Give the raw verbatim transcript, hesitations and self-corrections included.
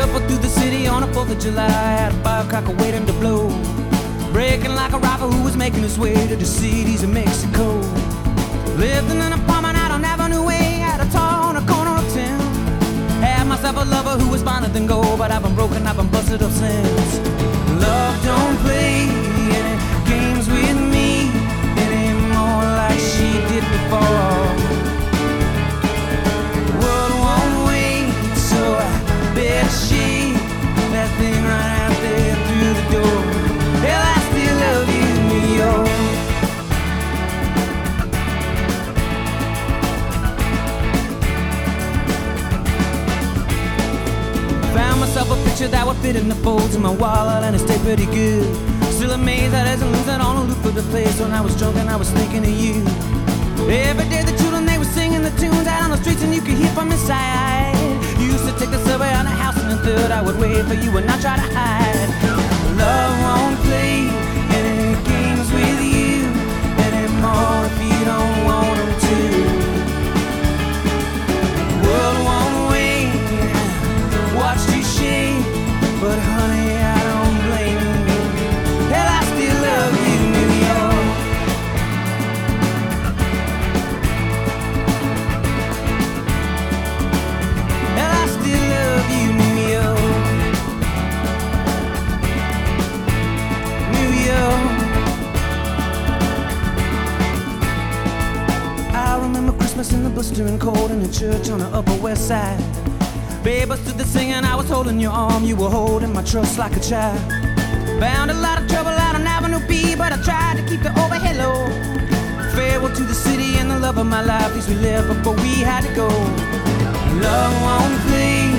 shuffled through the city on a fourth of July. Had a firecracker waiting to blow, breaking like a robber who was making his way to the cities of Mexico. Lived in an apartment out on Avenue A, at a tall on a corner of town. Had myself a lover who was finer than gold, but I've been broken, I've been busted up since. Love don't play any games with me anymore like she did before. The world won't wait, so I bet she that thing right out there through the door. Hell, I still love you, New York. Found myself a picture that would fit in the folds of my wallet, and it stayed pretty good. Still amazed that I didn't lose that on a loop of the place. When I was drunk and I was thinking of you. Every day the children, they were singing the tunes out on the streets, and you could hear from inside. You used to take the subway on the house in the third. I would wait for you and not try to hide. Love won't play any games with you anymore if you don't want them to. The world won't wait, watch you shake, but honey, I don't blame you. Hell, I still love you, New York. Hell, I still love you, New York. New York. I remember Christmas in the blistering cold in the church on the Upper West Side. Babe, I stood there singing, I was holding your arm, you were holding my trust like a child. Found a lot of trouble out on Avenue B, but I tried to keep the overhead low. Farewell to the city and the love of my life, these we lived before we had to go. Love won't play